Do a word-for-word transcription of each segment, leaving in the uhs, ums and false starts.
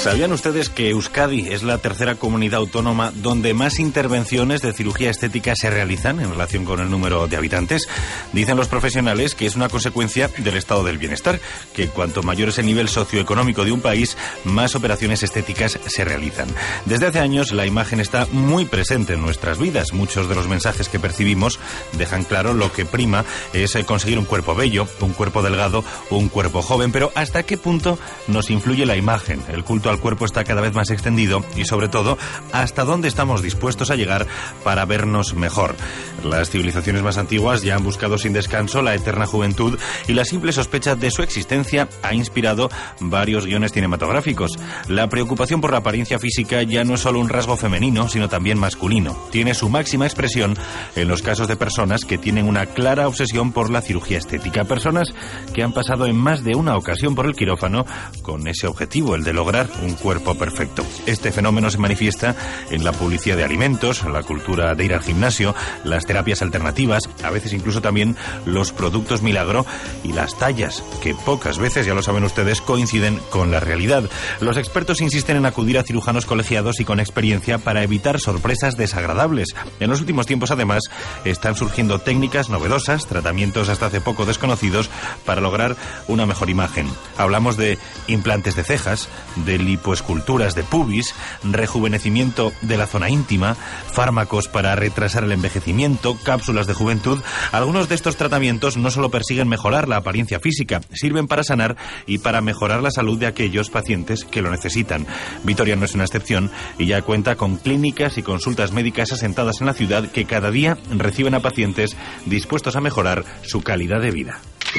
¿Sabían ustedes que Euskadi es la tercera comunidad autónoma donde más intervenciones de cirugía estética se realizan en relación con el número de habitantes? Dicen los profesionales que es una consecuencia del estado del bienestar, que cuanto mayor es el nivel socioeconómico de un país, más operaciones estéticas se realizan. Desde hace años la imagen está muy presente en nuestras vidas. Muchos de los mensajes que percibimos dejan claro lo que prima es conseguir un cuerpo bello, un cuerpo delgado o un cuerpo joven. Pero ¿hasta qué punto nos influye la imagen? El culto al cuerpo está cada vez más extendido y, sobre todo, ¿hasta dónde estamos dispuestos a llegar para vernos mejor? Las civilizaciones más antiguas ya han buscado sin descanso la eterna juventud y la simple sospecha de su existencia ha inspirado varios guiones cinematográficos. La preocupación por la apariencia física ya no es solo un rasgo femenino, sino también masculino. Tiene su máxima expresión en los casos de personas que tienen una clara obsesión por la cirugía estética. Personas que han pasado en más de una ocasión por el quirófano con ese objetivo, el de lograr un cuerpo perfecto. Este fenómeno se manifiesta en la publicidad de alimentos, la cultura de ir al gimnasio, las terapias alternativas, a veces incluso también los productos milagro y las tallas, que pocas veces, ya lo saben ustedes, coinciden con la realidad. Los expertos insisten en acudir a cirujanos colegiados y con experiencia para evitar sorpresas desagradables. En los últimos tiempos, además, están surgiendo técnicas novedosas, tratamientos hasta hace poco desconocidos, para lograr una mejor imagen. Hablamos de implantes de cejas, de lipoesculturas de pubis, rejuvenecimiento de la zona íntima, fármacos para retrasar el envejecimiento, cápsulas de juventud. Algunos de estos tratamientos no solo persiguen mejorar la apariencia física, sirven para sanar y para mejorar la salud de aquellos pacientes que lo necesitan. Vitoria no es una excepción y ya cuenta con clínicas y consultas médicas asentadas en la ciudad que cada día reciben a pacientes dispuestos a mejorar su calidad de vida.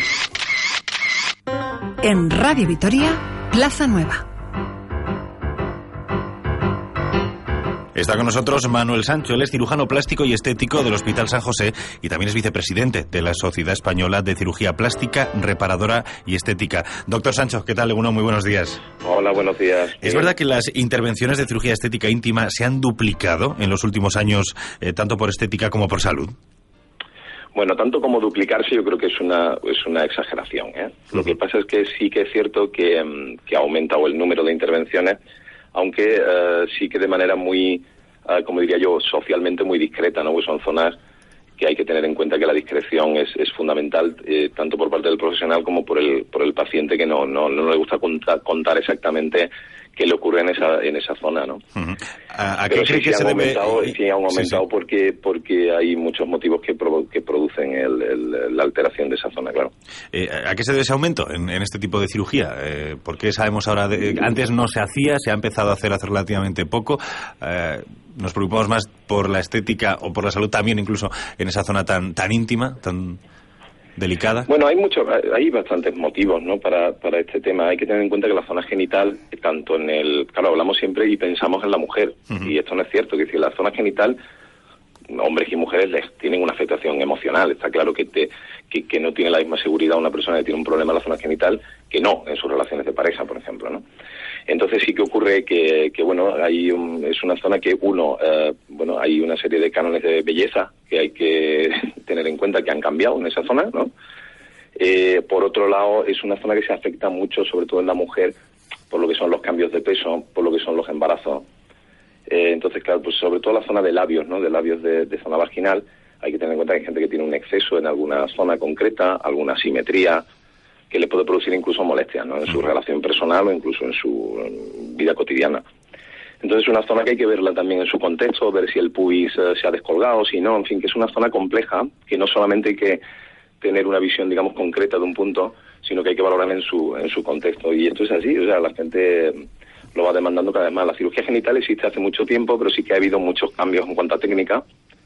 En Radio Vitoria, Plaza Nueva. Está con nosotros Manuel Sancho. Él es cirujano plástico y estético del Hospital San José y también es vicepresidente de la Sociedad Española de Cirugía Plástica, Reparadora y Estética. Doctor Sancho, ¿qué tal? Uno, muy buenos días. Hola, buenos días. ¿Es verdad que las intervenciones de cirugía estética íntima se han duplicado en los últimos años, eh, tanto por estética como por salud? Bueno, tanto como duplicarse yo creo que es una es una exageración, ¿eh? Uh-huh. Lo que pasa es que sí que es cierto que, um, que ha aumentado el número de intervenciones, aunque uh, sí que de manera muy, uh, como diría yo, socialmente muy discreta, ¿no? Pues son zonas que hay que tener en cuenta que la discreción es, es fundamental, eh, tanto por parte del profesional como por el por el paciente, que no no, no le gusta contar, contar exactamente qué le ocurre en esa en esa zona, ¿no? Uh-huh. ¿A, a qué cree sí, que sí se han debe...? Aumentado, sí, han aumentado sí, sí. porque porque hay muchos motivos que, provo que producen el, el, la alteración de esa zona, claro. Eh, ¿A qué se debe ese aumento en, en este tipo de cirugía? Eh, ¿Por qué sabemos ahora? De, antes no se hacía, se ha empezado a hacer hace relativamente poco. Eh, ¿Nos preocupamos más por la estética o por la salud también, incluso en esa zona tan tan íntima, tan delicada? Bueno, hay muchos, hay bastantes motivos, ¿no? Para para este tema. Hay que tener en cuenta que la zona genital, tanto en el, claro, hablamos siempre y pensamos en la mujer, uh-huh. y esto no es cierto. Que decir, la zona genital, hombres y mujeres les tienen una afectación emocional. Está claro que te que, que no tiene la misma seguridad una persona que tiene un problema en la zona genital que no en sus relaciones de pareja, por ejemplo, ¿no? Entonces sí que ocurre que, que bueno, hay un, es una zona que uno, eh, bueno, hay una serie de cánones de belleza que hay que tener en cuenta que han cambiado en esa zona, ¿no? Eh, por otro lado, es una zona que se afecta mucho, sobre todo en la mujer, por lo que son los cambios de peso, por lo que son los embarazos. Eh, entonces, claro, pues sobre todo la zona de labios, ¿no? De labios de, de zona vaginal, hay que tener en cuenta que hay gente que tiene un exceso en alguna zona concreta, alguna asimetría, que le puede producir incluso molestias, ¿no? En su relación personal o incluso en su en vida cotidiana. Entonces es una zona que hay que verla también en su contexto, ver si el pubis eh, se ha descolgado, si no, en fin, que es una zona compleja, que no solamente hay que tener una visión, digamos, concreta de un punto, sino que hay que valorar en su en su contexto. Y esto es así, o sea, la gente lo va demandando cada vez más. La cirugía genital existe hace mucho tiempo, pero sí que ha habido muchos cambios en cuanto a técnica.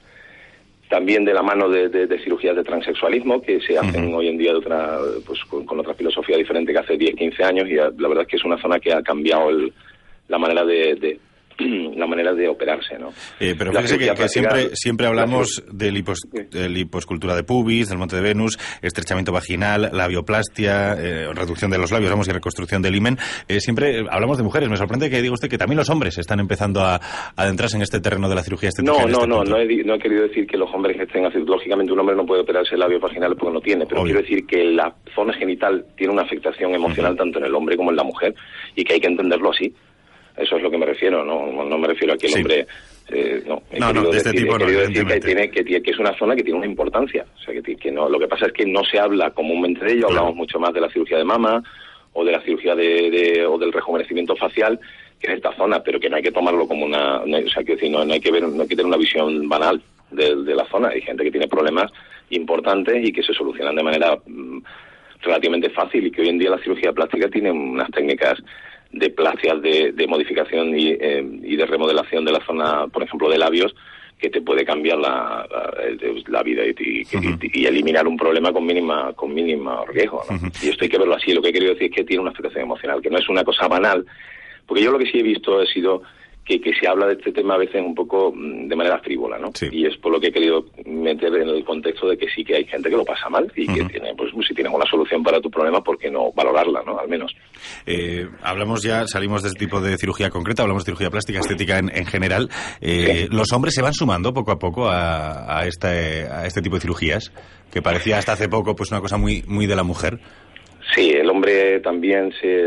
También de la mano de, de, de cirugías de transexualismo que se hacen uh-huh. hoy en día de otra, pues con, con otra filosofía diferente que hace diez, quince años, y la verdad es que es una zona que ha cambiado el, la manera de, de la manera de operarse, ¿no? Eh, pero fíjese que, que siempre siempre hablamos de, lipos, de lipoescultura de pubis, del monte de Venus, estrechamiento vaginal, labioplastia, eh, reducción de los labios, vamos, y reconstrucción del himen. Eh, siempre hablamos de mujeres. Me sorprende que diga usted que también los hombres están empezando a, a adentrarse en este terreno de la cirugía estética. No, en este no, punto. no, no he, no he querido decir que los hombres estén así. Lógicamente un hombre no puede operarse el labio vaginal porque no tiene, pero Obvio. quiero decir que la zona genital tiene una afectación emocional uh-huh. tanto en el hombre como en la mujer, y que hay que entenderlo así. Eso es lo que me refiero, no, no me refiero a que el sí. hombre... Eh, no, no, no, de este decir, tipo no, decir que, tiene, que, que es una zona que tiene una importancia. O sea, que, que no, lo que pasa es que no se habla comúnmente de ello, claro. Hablamos mucho más de la cirugía de mama o de la cirugía de, de o del rejuvenecimiento facial, que en esta zona, pero que no hay que tomarlo como una... No, o sea, que decir, no, no hay que ver, no hay que tener una visión banal de, de la zona. Hay gente que tiene problemas importantes y que se solucionan de manera mmm, relativamente fácil, y que hoy en día la cirugía plástica tiene unas técnicas de plastias, de, de modificación y, eh, y de remodelación de la zona, por ejemplo, de labios, que te puede cambiar la, la, la vida y, y, uh-huh. y, y eliminar un problema con mínima con mínima riesgo, ¿no? Uh-huh. Y esto hay que verlo así. Lo que he querido decir es que tiene una afectación emocional, que no es una cosa banal, porque yo lo que sí he visto ha sido que, que se habla de este tema a veces un poco de manera frívola, ¿no? Sí. Y es por lo que he querido meter en el contexto de que sí que hay gente que lo pasa mal y uh-huh. que tiene, pues si tienes una solución para tu problema, ¿por qué no valorarla, no? Al menos. Eh, hablamos ya, salimos de este tipo de cirugía concreta, hablamos de cirugía plástica, estética en, en general. Eh, sí. ¿Los hombres se van sumando poco a poco a, a, este, a este tipo de cirugías? Que parecía hasta hace poco pues una cosa muy, muy de la mujer. Sí, el hombre también se,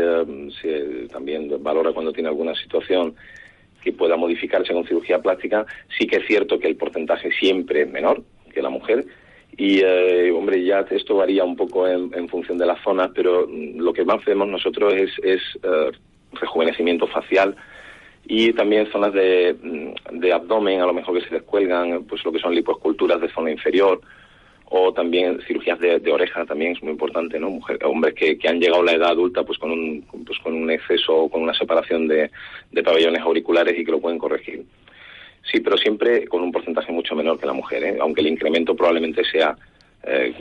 se también valora cuando tiene alguna situación que pueda modificarse con cirugía plástica. Sí que es cierto que el porcentaje siempre es menor que la mujer y, eh, hombre, ya esto varía un poco en, en función de las zonas, pero lo que más vemos nosotros es, es eh, rejuvenecimiento facial y también zonas de, de abdomen, a lo mejor que se descuelgan, pues lo que son lipoesculturas de zona inferior, o también cirugías de, de oreja, también es muy importante, ¿no? Mujeres, hombres que, que han llegado a la edad adulta pues con un pues con un exceso o con una separación de, de pabellones auriculares y que lo pueden corregir. Sí, pero siempre con un porcentaje mucho menor que la mujer, ¿eh? Aunque el incremento probablemente sea eh,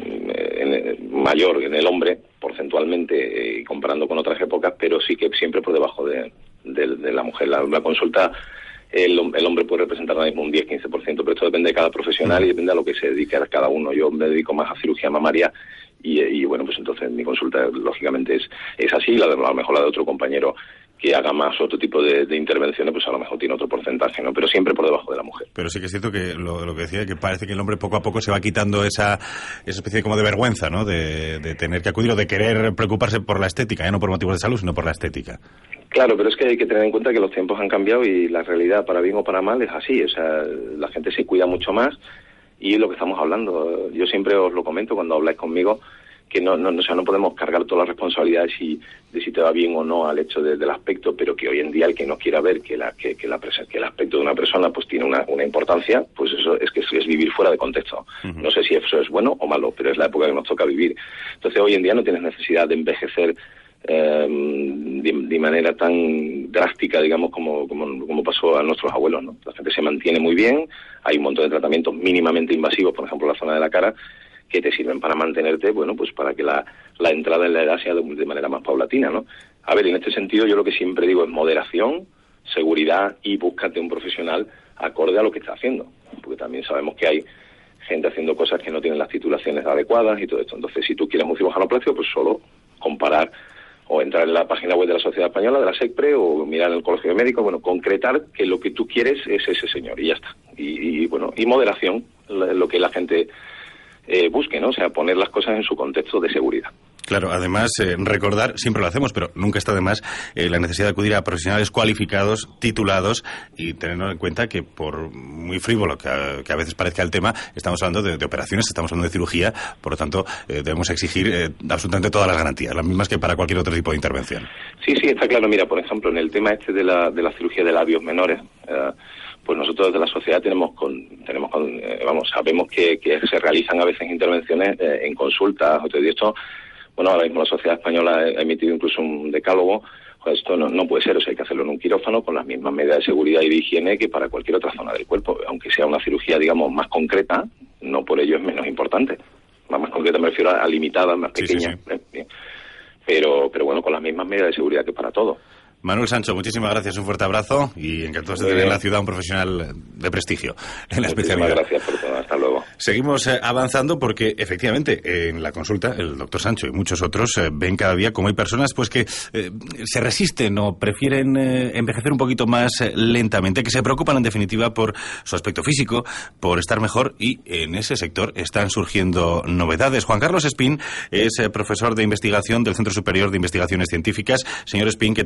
en, mayor en el hombre, porcentualmente, eh, comparando con otras épocas, pero sí que siempre por debajo de, de, de la mujer. La, la consulta... El, el hombre puede representar ahora mismo un diez a quince por ciento, pero esto depende de cada profesional y depende a lo que se dedique a cada uno. Yo me dedico más a cirugía mamaria y, y bueno, pues entonces mi consulta lógicamente es, es así, la de, a lo mejor la de otro compañero que haga más otro tipo de, de intervenciones, pues a lo mejor tiene otro porcentaje, ¿no? Pero siempre por debajo de la mujer. Pero sí que es cierto que lo, lo que decía, que parece que el hombre poco a poco se va quitando esa, esa especie como de vergüenza, ¿no? De, de tener que acudir o de querer preocuparse por la estética, ¿eh? No por motivos de salud, sino por la estética. Claro, pero es que hay que tener en cuenta que los tiempos han cambiado y la realidad, para bien o para mal, es así. O sea, la gente se cuida mucho más y es lo que estamos hablando. Yo siempre os lo comento cuando habláis conmigo, que no, no, o sea, no podemos cargar toda la responsabilidad de si, de si te va bien o no al hecho de, del aspecto, pero que hoy en día el que no quiera ver que, la, que, que, la, que el aspecto de una persona pues tiene una, una importancia, pues eso es que es, es vivir fuera de contexto. Uh-huh. No sé si eso es bueno o malo, pero es la época que nos toca vivir. Entonces hoy en día no tienes necesidad de envejecer Eh, de, de manera tan drástica, digamos, como, como, como pasó a nuestros abuelos, ¿no? La gente se mantiene muy bien, hay un montón de tratamientos mínimamente invasivos, por ejemplo, la zona de la cara, que te sirven para mantenerte, bueno, pues para que la, la entrada en la edad sea de, de manera más paulatina, ¿no? A ver, en este sentido yo lo que siempre digo es moderación, seguridad y búscate un profesional acorde a lo que está haciendo, porque también sabemos que hay gente haciendo cosas que no tienen las titulaciones adecuadas y todo esto. Entonces, si tú quieres un cirujano plástico, pues solo comparar o entrar en la página web de la Sociedad Española, de la SECPRE, o mirar en el Colegio de Médicos, bueno, concretar que lo que tú quieres es ese señor, y ya está. Y, y bueno, y moderación, lo que la gente eh, busque, ¿no? O sea, poner las cosas en su contexto de seguridad. Claro, además, eh, recordar, siempre lo hacemos, pero nunca está de más, eh, la necesidad de acudir a profesionales cualificados, titulados, y teniendo en cuenta que, por muy frívolo que a, que a veces parezca el tema, estamos hablando de, de operaciones, estamos hablando de cirugía, por lo tanto, eh, debemos exigir eh, absolutamente todas las garantías, las mismas que para cualquier otro tipo de intervención. Sí, sí, está claro. Mira, por ejemplo, en el tema este de la, de la cirugía de labios menores, eh, pues nosotros desde la sociedad tenemos con, tenemos con, eh, vamos, sabemos que, que se realizan a veces intervenciones eh, en consultas, y esto. Bueno, ahora mismo la Sociedad Española ha emitido incluso un decálogo. Pues esto no, no puede ser, o sea, hay que hacerlo en un quirófano con las mismas medidas de seguridad y de higiene que para cualquier otra zona del cuerpo, aunque sea una cirugía, digamos, más concreta, no por ello es menos importante. Más, más concreta me refiero a, a limitada, más pequeña. Sí, sí, sí. Pero, pero bueno, con las mismas medidas de seguridad que para todo. Manuel Sancho, muchísimas gracias, un fuerte abrazo y encantados de tener en la ciudad un profesional de prestigio en la especialidad. Muchísimas gracias por todo, hasta luego. Seguimos eh, avanzando porque efectivamente en la consulta el doctor Sancho y muchos otros eh, ven cada día como hay personas pues que eh, se resisten o prefieren eh, envejecer un poquito más eh, lentamente, que se preocupan en definitiva por su aspecto físico, por estar mejor, y en ese sector están surgiendo novedades. Juan Carlos Espín es eh, profesor de investigación del Centro Superior de Investigaciones Científicas. Señor Espín, ¿qué tal? Muy buenos días.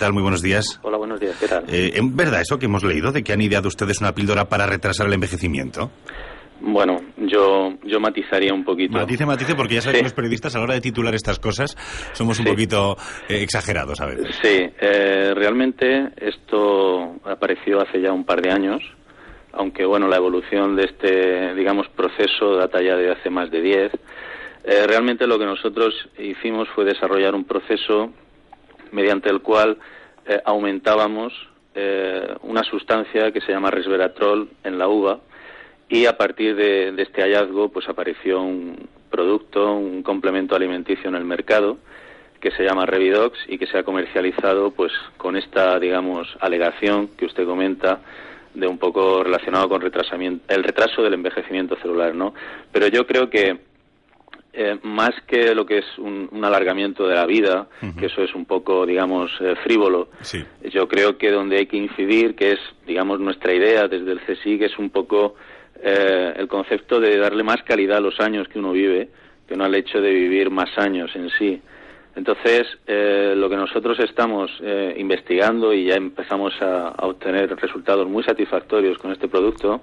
días. Hola, buenos días, ¿qué tal? Eh, ¿Es verdad eso que hemos leído, de que han ideado ustedes una píldora para retrasar el envejecimiento? Bueno, yo yo matizaría un poquito. Matice, matice, porque ya sabes sí. que los periodistas a la hora de titular estas cosas somos un sí. poquito eh, exagerados a veces. Sí, eh, realmente esto apareció hace ya un par de años, aunque bueno, la evolución de este, digamos, proceso data ya de hace más de diez. Eh, realmente lo que nosotros hicimos fue desarrollar un proceso mediante el cual eh, aumentábamos eh, una sustancia que se llama resveratrol en la uva. Y a partir de, de este hallazgo, pues apareció un producto, un complemento alimenticio en el mercado que se llama Revidox y que se ha comercializado, pues, con esta, digamos, alegación que usted comenta de un poco relacionado con retrasamiento, el retraso del envejecimiento celular, ¿no? Pero yo creo que eh, más que lo que es un, un alargamiento de la vida, uh-huh. que eso es un poco, digamos, eh, frívolo, sí. yo creo que donde hay que incidir, que es, digamos, nuestra idea desde el C S I C, que es un poco Eh, el concepto de darle más calidad a los años que uno vive, que no al hecho de vivir más años en sí. Entonces, eh, lo que nosotros estamos eh, investigando, y ya empezamos a, a obtener resultados muy satisfactorios con este producto,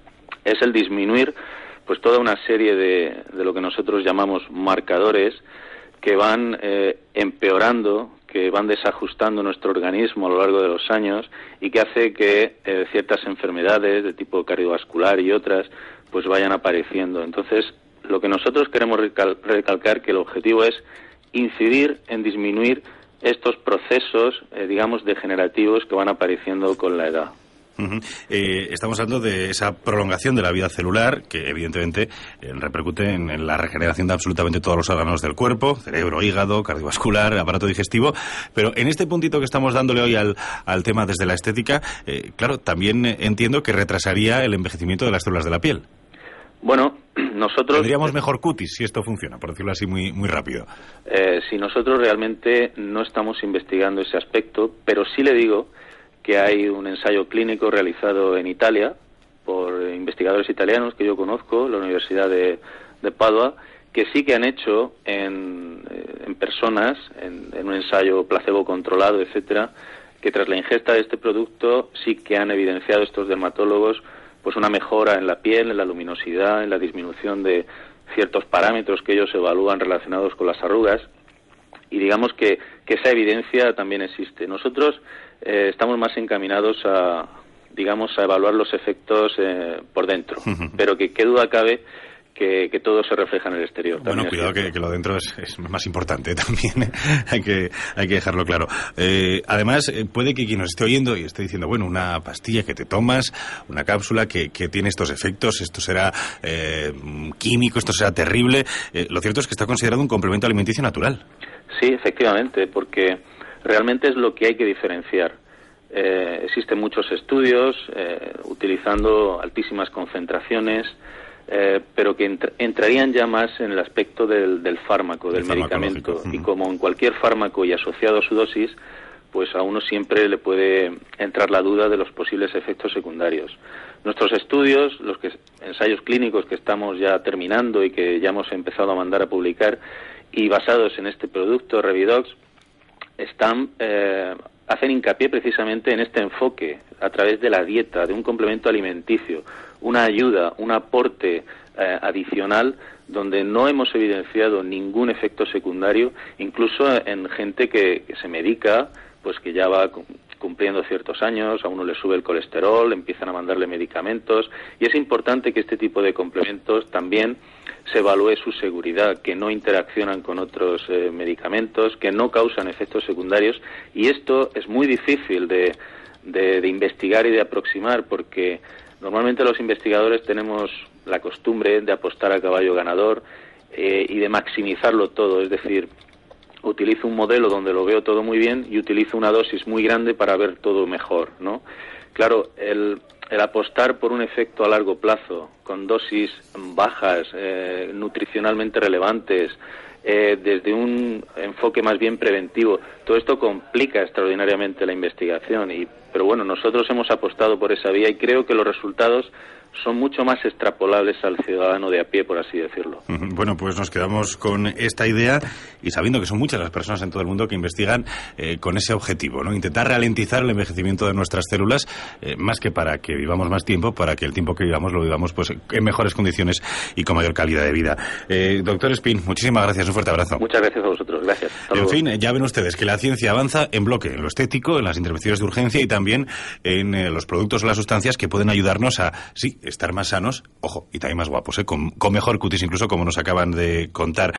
es el disminuir pues toda una serie de, de lo que nosotros llamamos marcadores que van eh, empeorando, que van desajustando nuestro organismo a lo largo de los años y que hace que eh, ciertas enfermedades de tipo cardiovascular y otras pues vayan apareciendo. Entonces, lo que nosotros queremos recal- recalcar que el objetivo es incidir en disminuir estos procesos, eh, digamos, degenerativos que van apareciendo con la edad. Uh-huh. Eh, estamos hablando de esa prolongación de la vida celular que evidentemente eh, repercute en, en la regeneración de absolutamente todos los órganos del cuerpo, cerebro, hígado, cardiovascular, aparato digestivo, pero en este puntito que estamos dándole hoy al, al tema desde la estética, eh, claro, también entiendo que retrasaría el envejecimiento de las células de la piel. Bueno, nosotros... Tendríamos mejor cutis si esto funciona, por decirlo así muy, muy rápido. Eh, si nosotros realmente no estamos investigando ese aspecto, pero sí le digo que hay un ensayo clínico realizado en Italia por investigadores italianos que yo conozco, la Universidad de, de Padua, que sí que han hecho en, en personas, en, en un ensayo placebo controlado, etcétera, que tras la ingesta de este producto sí que han evidenciado estos dermatólogos pues una mejora en la piel, en la luminosidad, en la disminución de ciertos parámetros que ellos evalúan relacionados con las arrugas, y digamos que, que esa evidencia también existe. Nosotros eh, estamos más encaminados a, digamos, a evaluar los efectos eh, por dentro, uh-huh. pero que qué duda cabe que, que todo se refleja en el exterior. Bueno, cuidado que, que lo dentro es, es más importante también, ¿eh? hay que hay que dejarlo claro. Eh, además, eh, puede que quien nos esté oyendo y esté diciendo, bueno, una pastilla que te tomas, una cápsula que, que tiene estos efectos, esto será eh, químico, esto será terrible. Eh, lo cierto es que está considerado un complemento alimenticio natural. Sí, efectivamente, porque realmente es lo que hay que diferenciar. Eh, existen muchos estudios eh, utilizando altísimas concentraciones, eh, pero que entr- entrarían ya más en el aspecto del, del fármaco, del medicamento. Y como en cualquier fármaco y asociado a su dosis, pues a uno siempre le puede entrar la duda de los posibles efectos secundarios. Nuestros estudios, los que, ensayos clínicos que estamos ya terminando y que ya hemos empezado a mandar a publicar, y basados en este producto, Revidox, están, eh, hacen hincapié precisamente en este enfoque a través de la dieta, de un complemento alimenticio, una ayuda, un aporte eh, adicional donde no hemos evidenciado ningún efecto secundario, incluso en gente que, que se medica, pues que ya va cumpliendo ciertos años, a uno le sube el colesterol, empiezan a mandarle medicamentos, y es importante que este tipo de complementos también se evalúe su seguridad, que no interaccionan con otros eh, medicamentos, que no causan efectos secundarios, y esto es muy difícil de, de, de investigar y de aproximar, porque normalmente los investigadores tenemos la costumbre de apostar a caballo ganador eh, y de maximizarlo todo, es decir, utilizo un modelo donde lo veo todo muy bien y utilizo una dosis muy grande para ver todo mejor, ¿no? Claro, el, el apostar por un efecto a largo plazo, con dosis bajas, eh, nutricionalmente relevantes, eh, desde un enfoque más bien preventivo, todo esto complica extraordinariamente la investigación, y pero bueno, nosotros hemos apostado por esa vía y creo que los resultados son mucho más extrapolables al ciudadano de a pie, por así decirlo. Bueno, pues nos quedamos con esta idea y sabiendo que son muchas las personas en todo el mundo que investigan eh, con ese objetivo, ¿no? Intentar ralentizar el envejecimiento de nuestras células, eh, más que para que vivamos más tiempo, para que el tiempo que vivamos lo vivamos pues en mejores condiciones y con mayor calidad de vida. Eh, doctor Espín, muchísimas gracias, un fuerte abrazo. Muchas gracias a vosotros, gracias. Hasta en luego. fin, ya ven ustedes que la ciencia avanza en bloque, en lo estético, en las intervenciones de urgencia y también en eh, los productos o las sustancias que pueden ayudarnos a, sí, estar más sanos, ojo, y también más guapos, ¿eh? con, con mejor cutis incluso, como nos acaban de contar.